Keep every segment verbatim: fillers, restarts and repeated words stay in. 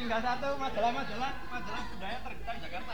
tinggal satu majalah-majalah majalah budaya terbitkan Jakarta.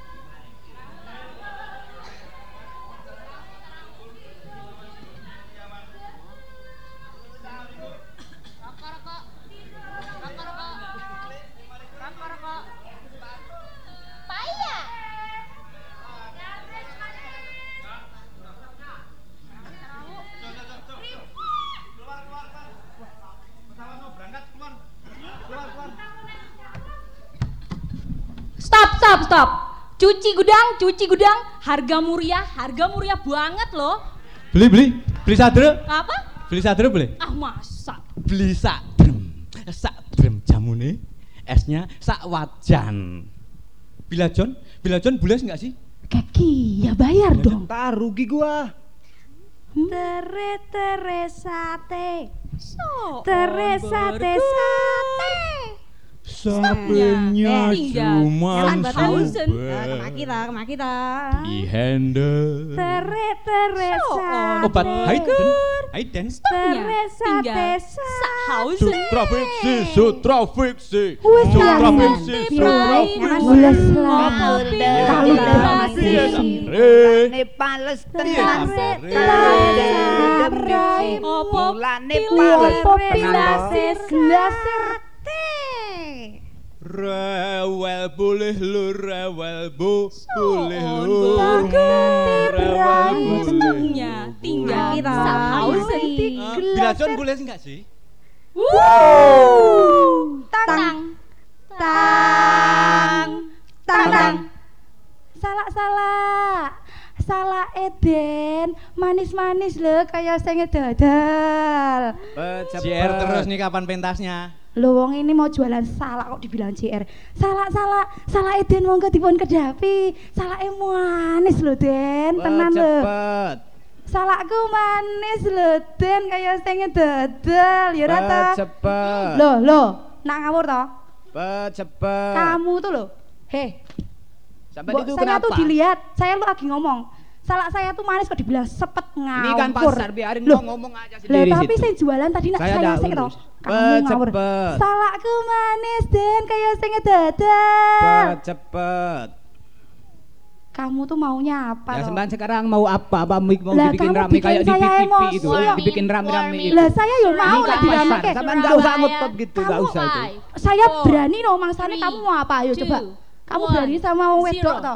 Stop, stop, stop. Cuci gudang, cuci gudang. Harga murah, harga murah banget loh. Beli, beli, beli sadre. Apa? Beli sadre boleh? Ah masa? Beli sak brem, sak brem jamune, esnya sak wajan. Bila John, Bila John boleh nggak sih? Kaki, ya bayar dong. Tak rugi gua. Tere tere sate. So, Tere sate sate. Sapenya cuma thousand. Kema kita, kema kita. di handle. Tere tere sate. Obat Haiden, Haiden. Tere sate tinggal sate. Sutra fiksi, sutra fiksi. Wes Sutra lah, fiksi, sutra Jangan gules lah. Kalau Re. Pales tenan. Mulane Popilasis gelas sate. Rewel boleh lur, rewel bu, boleh on, lur. Rewel boleh. Stoknya tinggal Kita. thousand. Ah, Bila John boleh nggak sih? Wuh. Tang, Tang. Tang. Tang. Salah salah. Salah Eden, manis-manis lho kayak sing dodol. J R terus nih kapan pentasnya? Lho wong ini mau jualan salak kok dibilang J R. Salah salah, salah Eden monggo dipun kedapi. Salake manis lho Den, tenan lho. Cepet. Salakku manis lho Den kayak sing dodol ya ora ta? Cepet. Loh, loh, nak ngawur toh? Cepet, cepet. Kamu tuh loh. Heh, Sampai Mbok, itu saya kenapa? tuh dilihat, saya lu lagi ngomong. Salak saya tuh manis kok dibilang sepet ngawur. Ini kan pasar, biarin Loh, gua ngomong aja Lah sendiri tapi situ. saya jualan tadi nak Saya saya dah sik toh. urus. Kamu Cepet, ngawur. cepet. Salakku manis Den kayak sing dodol. Cepet, cepet. Kamu tuh maunya apa Ya toh? sembahan sekarang mau apa? Apa mau mau Lah, dibikin kamu rame bikin kayak di saya T V emosi. itu, Warming, dibikin rame-rame itu. Lah saya yo mau Ini lah kan dirame pasar, kayak. sama enggak usah ngotot gitu, enggak Kamu usah itu. five, Saya four, berani no mangsane three, kamu mau apa ayo coba. two, Kamu one, berani sama wong wedok zero. toh?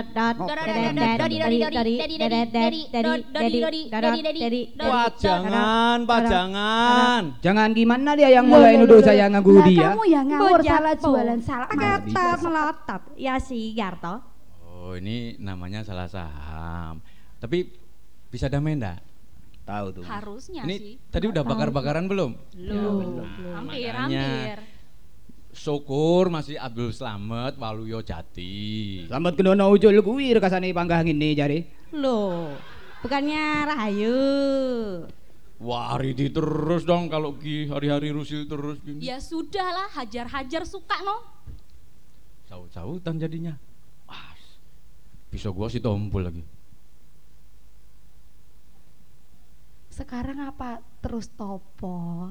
Pajangan, pajangan. Jangan gimana dia yang mulai nuduh saya nganggu Lah, dia. kamu yang ngawur Bojak salah po. jualan salak kata bisa. melotot. Ya sih Yarto. Oh ini namanya salah saham. Tapi bisa damai enggak? Tahu tuh. Harusnya Ini sih. tadi udah bakar-bakaran belum? Loh, Nah, hampir, makanya. hampir. Syukur masih Abdul Slamet Waluyo Jati. Selamat kenono ujul kuwi rekasane panggah ngene jare. Loh, bukannya Rahayu. Wah, Ridi terus dong kalau Ki hari-hari rusil terus gini. Ya sudahlah, hajar-hajar suka no. Saut-sautan jadinya. Wah, bisa gua sih tompol lagi. Sekarang apa terus topo?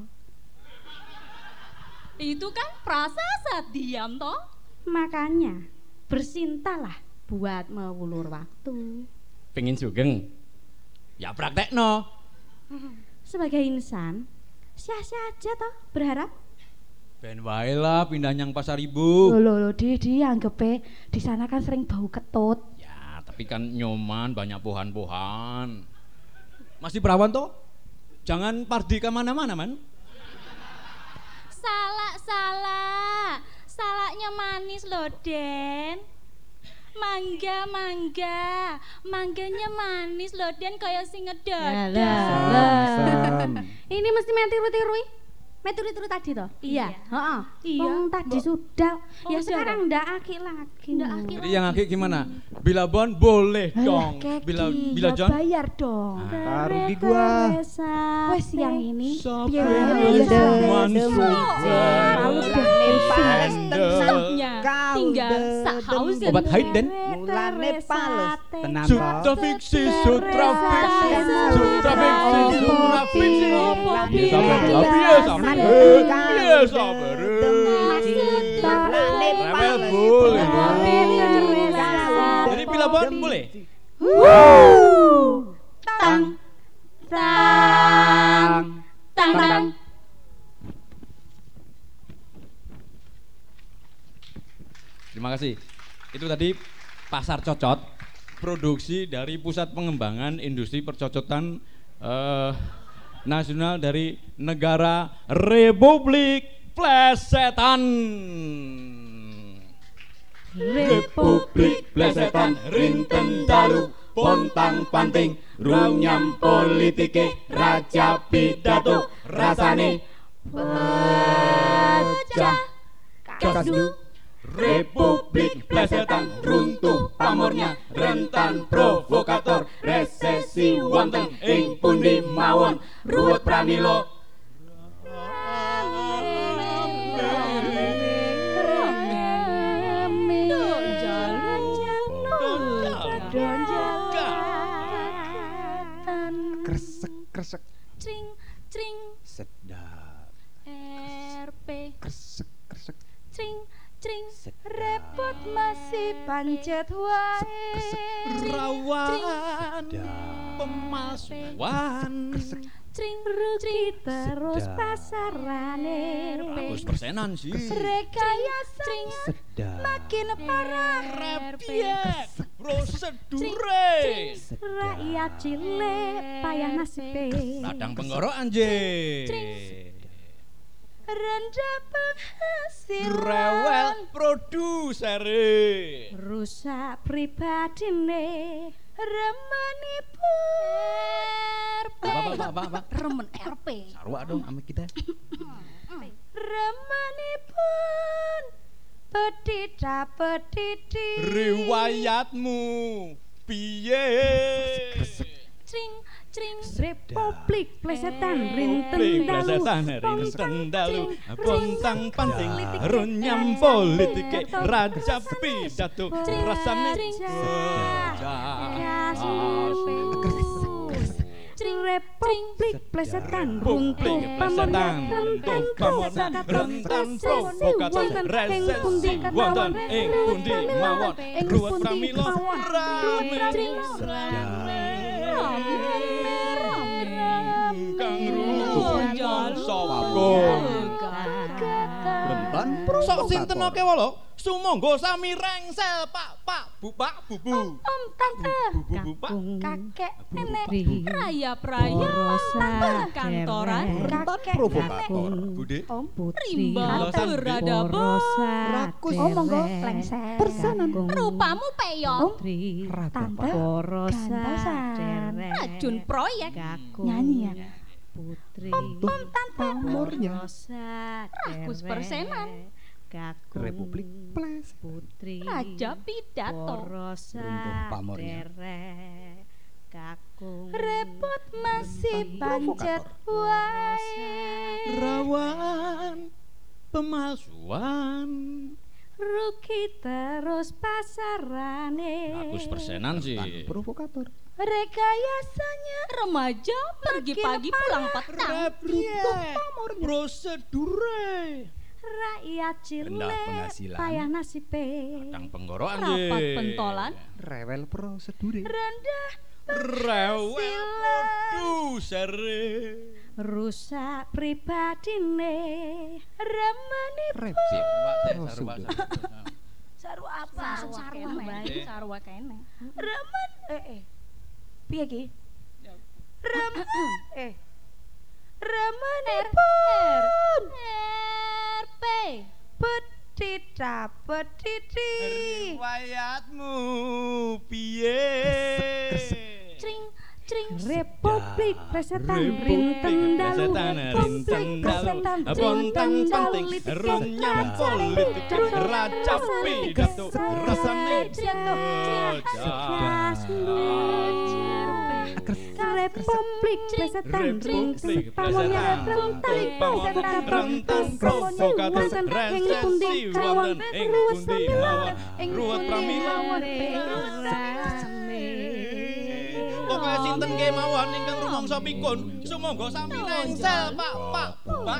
Itu kan prasasat diam toh. Makanya bersintalah buat mewulur waktu. Pengen sugeng? Ya praktek no. Sebagai insan, sia-sia aja toh berharap. Ben wae lah pindah nyang pasar ibu. Loh, loh, loh, di, di anggepe di sana kan sering bau ketut. Ya, tapi kan nyoman banyak pohan-pohan. Masih perawan toh? Jangan pardi kemana-mana man. Salah, salah. Salaknya manis loh, Den. Mangga, mangga. Mangganya manis loh, Den, kayak sing ngedada. Ini mesti main tiru-tirui. Main tiru-tiru tadi toh? Iya. Heeh. Iya. Wong tadi sudah. Oh, ya udah sekarang ndak aki lagi. Ndak aki Jadi yang akhir gimana? Bila Bon boleh Alah, dong. Keki, Bila Bila ya John bayar dong. Ah, rugi gua. Wes yang ini. Sampai Piye wae, zaman wes. sudah Malu deh. handle. Stoknya. Kau tinggal Sachhausen. Obat Haiden. Mulane pales. Tenang Sutra fiksi, sutra fiksi, sutra fiksi, sutra fiksi. Biasa bener, biasa bener, biasa bener. Rebel boleh. Jadi bila bon boleh. Tang tang tang tang. Terima kasih. Itu tadi Pasar Cocot, produksi dari Pusat Pengembangan Industri Percocotan eh, Nasional dari Negara Republik Plesetan. Republik Plesetan rinten dalu pontang panting runyam politike raja pidato rasane pecah kasdu. Republik Plesetan runtuh pamornya rentan provokator resesi wonten ing pundi mawon ruwet pramila Kresek kresek. Cring cring Sedap. R P Kresek kresek. cring cring Repot masih pancet wae. rawan pemalsuan cring Rugi cring terus Sedap. pasarane. seratus persenan sih Rekayasanya Sedap. makin parah. repiek prosedure Rakyat cilik payah nasibe. ladang penggoro anjing Rendah penghasilan. rewel produsere Rusak pribadine. Remanipun. apa apa apa apa remen R P sarwa dong sama kita Remanipun. Petita petiti. riwayatmu piye cring cring Republik Plesetan Republik rinten dalu. Plesetan rinten dalu pontang panting runyam politike raja pidato rasane Republik Plesetan Republik runtuh Plesetan pamornya runtuh pamornya rentan provokator resesi wonten ing pundi mawon ruwet pramila rame kang runyam sapa Rentan sok sing tenoke wae sumangga sami rengsel pak pak bu pak bu bu Om tante bu bu bu pak kakek nenek raya praya tante kantoran kakek provokator. bude Om rimba beradab Rakus. oh monggo lengser persenan rupamu peyo tante gantosan racun proyek nyanyi ya Putri om om tante Pamornya. rakus persenan Republik Ples. Putri raja pidato Porosa Runtuh pamornya. Dere Kakung repot masih pancet wae rawan pemalsuan rugi terus pasarane ratus persenan sih Provokator. rekayasanya remaja pergi pagi pulang petang repiek prosedure rakyat Rendah cilik penghasilan. payah nasibe kang penggoro rapat anjing pentolan Rewel prosedure. rendah rewel produser rusak pribadine remani Repsip. saru apa sarwa sarwa kene bae sarwa kene remen eh eh piye ki remen eh remenipun R P petita petiti riwayatmu piye cring cring Republik Plesetan Republik rinten dalu Plesetan rinten dalu pontang panting runyam politik raja pidato rasane jatuh Republik plesetan Republik pamonya plesetan tali pamonya rentang provokator resensi wonten ing pundi mawon ruwet pramila pokoke sinten kemawon ingkang rumangsa pikun sumangga sami nengsel Pak Pak Pak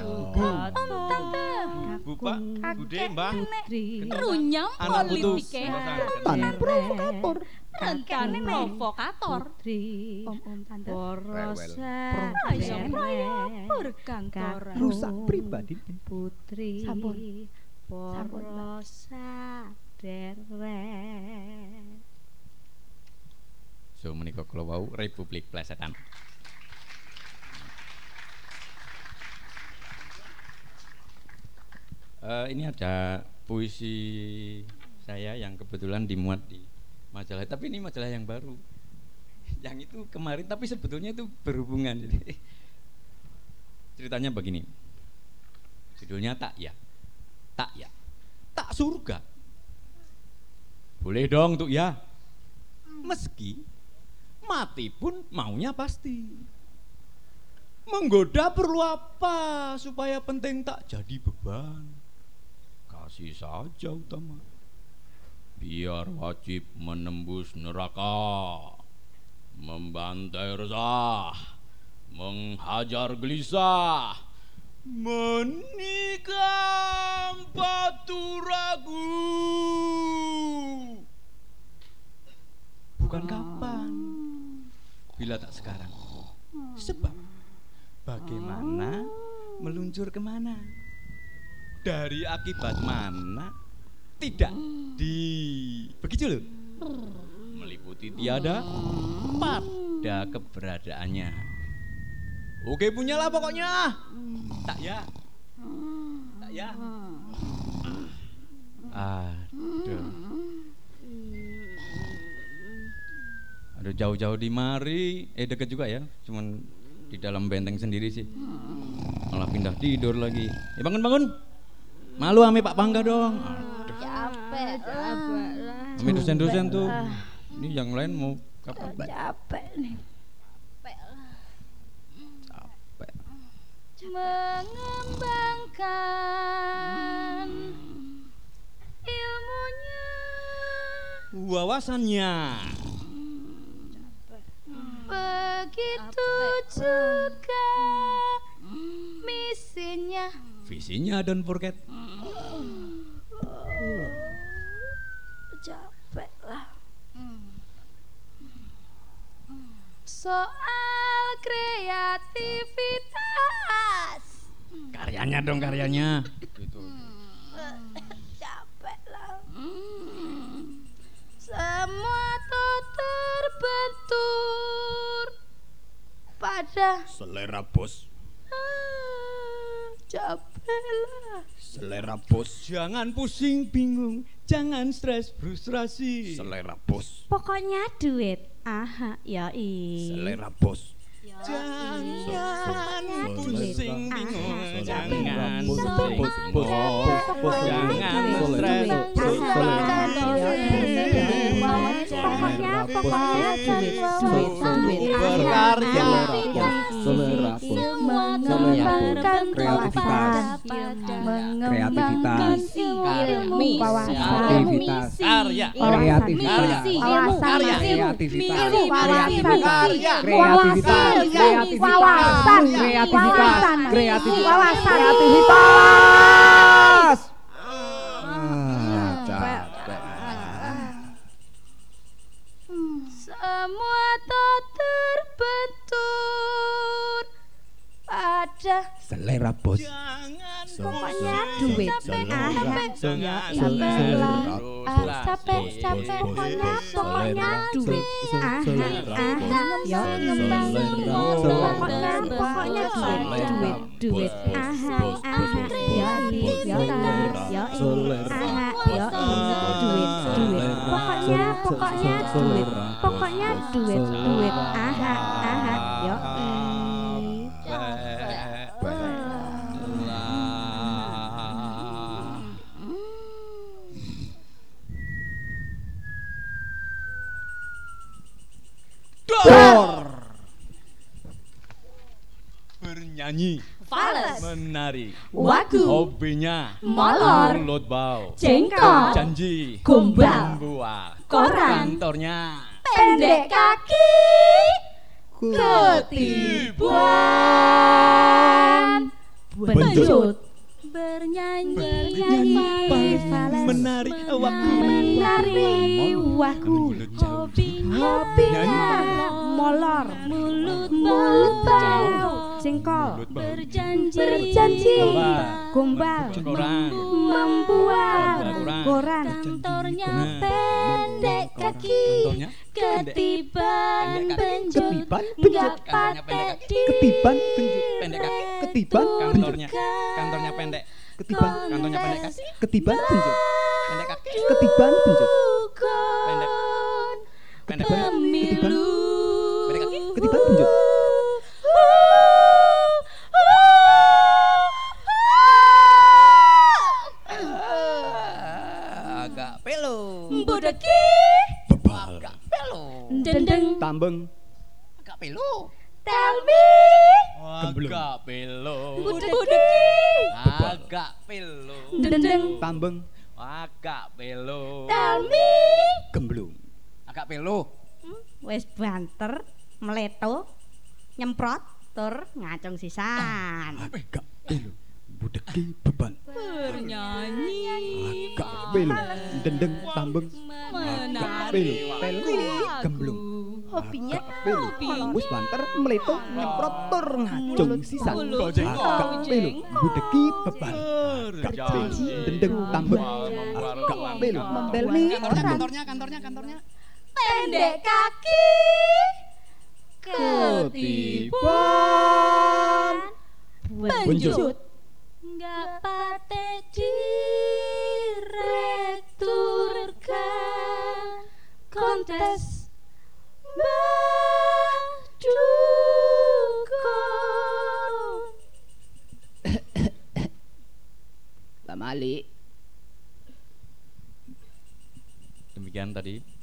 Bapak Bude Mbah Runyam anak putu politike. Tanah provokator. Rentan provokator. Om om tante. Porosa Iso proyopor kantoran. Rusak pribadi. Putri Sampun. Sampun, Mbak. Porosa deret. So menika kula wau Republik Plesetan. Uh, ini ada puisi saya yang kebetulan dimuat di majalah, tapi ini majalah yang baru. Yang itu kemarin, tapi sebetulnya itu berhubungan. Jadi, ceritanya begini. Judulnya Tak Ya. Tak Ya. Tak surga. Boleh dong tuh ya. Meski mati pun maunya pasti. Menggoda perlu apa supaya penting tak jadi beban. Kasih saja utama. Biar wajib menembus neraka, membantai resah, menghajar gelisah, menikam batu ragu. Bukan kapan, bila tak sekarang. Sebab bagaimana meluncur kemana? Dari akibat mana? Tidak di begitu loh. Meliputi tiada pada keberadaannya. Oke punyalah pokoknya. Tak ya. Tak ya. Aduh. Aduh jauh-jauh di mari, eh deket juga ya, cuman di dalam benteng sendiri sih. Malah pindah tidur lagi. Eh bangun-bangun. Malu ame Pak Pangga dong. Aduh. Capek lah. Ame dosen-dosen tuh. Ini yang lain mau kapan? Capek nih. Capek. Mengembangkan ilmunya, Wawasannya. begitu juga misinya. Visinya dan forget. Capek lah. Soal kreativitas. Karyanya dong karyanya. Gitu. Capek lah. Semua tuh terbentur pada Selera bos. ah, capek lah. Selera bos. Jangan pusing bingung, jangan stres frustrasi. Selera bos. Pokoknya duit. Aha, yoi. Selera bos. Jangan pusing bingung, jangan pusing bingung, jangan stres frustrasi. Pokoknya, pokoknya duit, duit, duit. Berkarya. Mengembangkan Kreativitas. mengembangkan ilmu wawasan Kreativitas. Karya. Kreativitas. Misi, Wawasan. Kreativitas. Ilmu wawasan Karya. Kreativitas. Ilmu Kreativitas. wawasan Kreativitas. wawasan Kreativitas. wawasan Kreativitas. Ah, capek. Semua tuh terbentur pada Selera bos. Jangan Pokoknya pusing, duit. jangan Capek. jangan Capek stres lah. frustrasi. Ah, capek, capek. Pokoknya, pokoknya duit. Aha, aha, yoi. Pokoknya, Pokoknya duit, duit, duit. Aha, aha, yoi, yoi, yoi. Aha, yoi, duit, duit. Pokoknya, pokoknya duit. Pokoknya duit, duit. Aha, aha, yoi. Dor. Bernyanyi. Fales. Menari. Wagu. Hobinya. Molor. Mulut bau. Jengkol. Janji. Gombal. Membuat. Koran. Kantornya. Pendek kaki. Ketiban. Benjut. Bernyanyi. Bernyanyi. Fales. Menari. Wagu. Menari. Wagu. Hobinya. Molor. Mulut Mulut bau. bau. Jengkol. Mulut bau. Berjanji. Berjanji. Gombal. Gombal. Koran. Membuat. Koran. Koran. Kantornya Benar. pendek kaki. Kantornya Ketiban Pendek kaki. benjut. Ketiban Nggak benjut. Kantornya pendek patek kaki. di Ketiban benjut. Pendek kaki. Ketiban Kantornya. Kantornya pendek. Ketiban. Kantornya pendek kaki. Ketiban benjut. Pendek kaki. Ketiban benjut. Pendek. Pendek. Pemilu. Pendek kaki. Ketiban benjut. Agak pelo. Budeki. Bebal. Agak pelo. Dendeng. Tambeng. Agak pelo. Tell me. Gemblung. Agak pelo. Budeki. Agak pelo. Dendeng. Tambeng. Agak pelo. Tell me. Gemblung. Agak pelo. Wes banter, meleto, nyemprot, tur ngacung sisan. Agak pelu. Budeki bebal. Bernyanyi. Agak pelu. Dendeng tambeng. Agak pelu. Pelu. Gemblung. Hobinya Agak pelu. Wis banter meleto nyemprot tur ngacung sisan. Mulut Agak bau pelu. jengkol. Budeki bebal. Agak pelu. Dendeng tambeng. Agak pelu. Membelmi Kantornya, orang. kantornya, kantornya, kantornya. Pendek kaki. Ketiban Benjut. Nggak patek direkturkan kontes Madukun. Pak Malik. Demikian tadi